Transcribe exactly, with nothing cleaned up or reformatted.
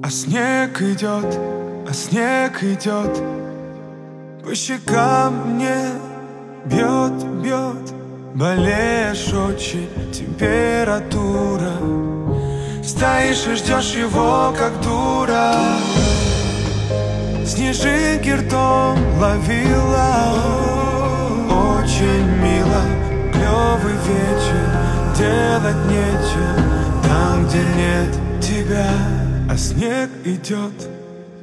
А снег идет, а снег идет, по щекам мне бьет, бьет. Болеешь очень, температура. Стоишь и ждешь его, как дура. Снежинки ртом ловила. Очень мило, клёвый вечер, делать нечего там, где нет тебя. А снег идет,